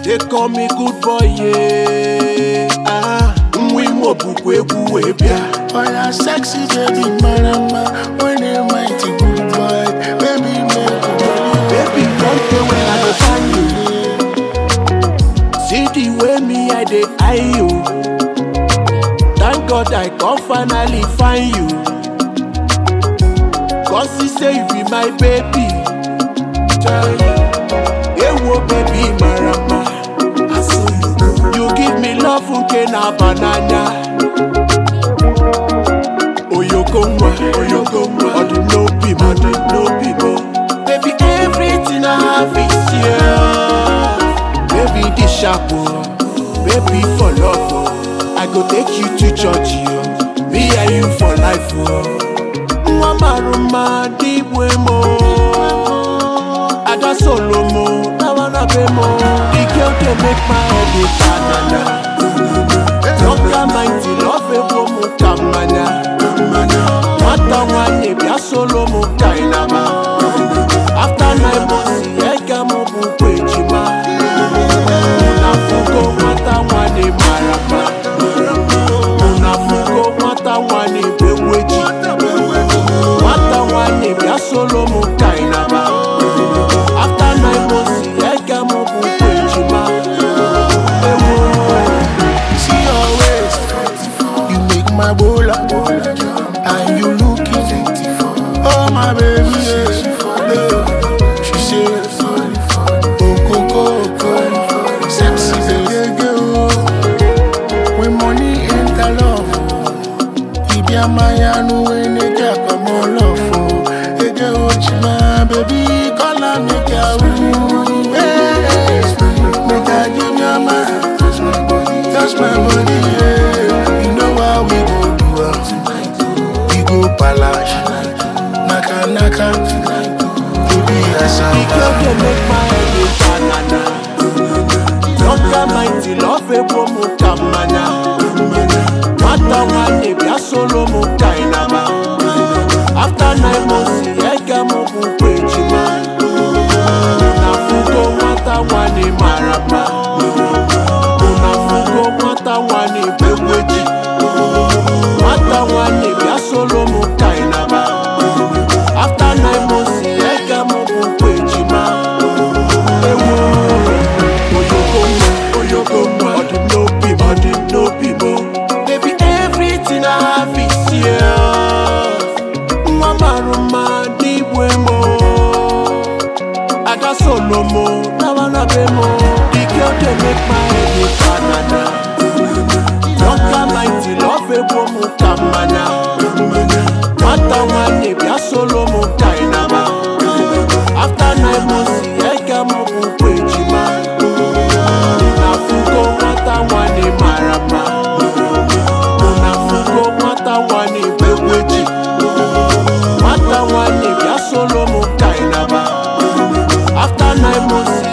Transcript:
They call me good boy, yeah. We mo bukwe kuwebia. Oh, yeah, sexy baby, marama. When you mighty good boy, baby, make a baby, don't pay when I dey find you. See the way me I dey eye you. Thank God I can finally find you. Cause he say you be my baby. Ewo baby marama. You give me love unke na banana. Oyokongwa, odi no people. Baby, everything I have is yours. Baby, this sharp, baby for love. I go take you to church, me and you for life. Mama, deep way more. I got solo more, now wanna be more. The girl can make my head go banana. Longer mighty love a woman kamanya. Mata wanye bia solo mo kainama. After 9 months, ega mo bukwe jima. Unafuko mata wanye marama. Unafuko mata wanye beweji. Mata wanye bia solo mo kainama. After 9 months, ega mo bukwe jima. see your waist. You make my bola. And you looking. Oh, my baby, yeah. She says, oh, Coco, sexy baby girl. When money enter love, Ibia Maya no when they get come on love. Hey girl, my baby, call her make her woo. Hey, make her give me a man, touch my body, yeah. You know how we go do it. We go palash, naka, baby, that's how. The girl can make my head go banana. Longer mighty love a woman kamanya. Mata wanye bia solo mo kainama. After 9 months, ega mo bukwe jima. Unafuko mata wanye marama. Unafuko mata wanye beweji. Mata wanye bia solo mo kainama. After 9 months, ega mo bukwe jima. Oyokongwa, odi no people. Baby, everything I have is yours. Mama, deep way more. I got solo more, now wanna be more. The girl can make my head go banana. Longer mighty love a woman kamanya. Mata wanye bia solo mo kainama. After 9 months, ega mo bukwe jima. Unafuko mata wanye marama. Unafuko mata wanye beweji. Mata wanye bia solo mo kainama. After 9 months,